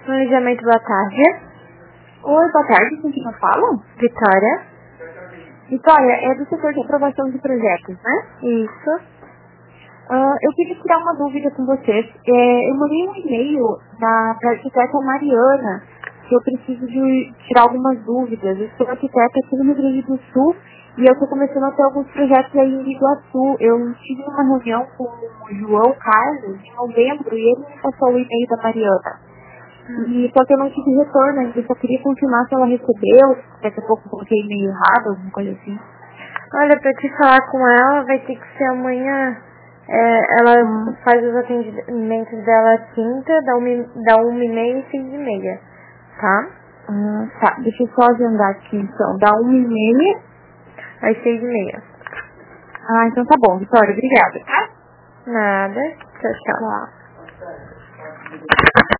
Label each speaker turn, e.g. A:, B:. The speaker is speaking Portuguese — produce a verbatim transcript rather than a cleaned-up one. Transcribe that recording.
A: Planejamento, boa tarde.
B: Oi, boa tarde, com quem eu falo?
A: Vitória.
B: Vitória, é do setor de aprovação de projetos, né?
A: Isso.
B: Uh, eu queria tirar uma dúvida com vocês. É, eu mandei um e-mail para a arquiteta Mariana, que eu preciso de tirar algumas dúvidas. Eu sou arquiteta aqui no Rio Grande do Sul e eu estou começando a ter alguns projetos aí em Iguaçu. Eu tive uma reunião com o João Carlos em novembro e ele me passou o e-mail da Mariana. E só que eu não tive retorno ainda, eu só queria confirmar se ela recebeu, daqui a pouco coloquei e-mail errado, alguma coisa assim.
A: Olha, pra te falar com ela, vai ter que ser amanhã. É, ela hum. faz os atendimentos dela quinta, da uma, da uma e meia e seis e meia, tá?
B: Ah, tá, deixa eu só agendar aqui então, da uma e meia
A: às seis e meia.
B: Ah, então tá bom, Vitória, obrigada, tá?
A: Nada, tchau, tchau.
B: Tá.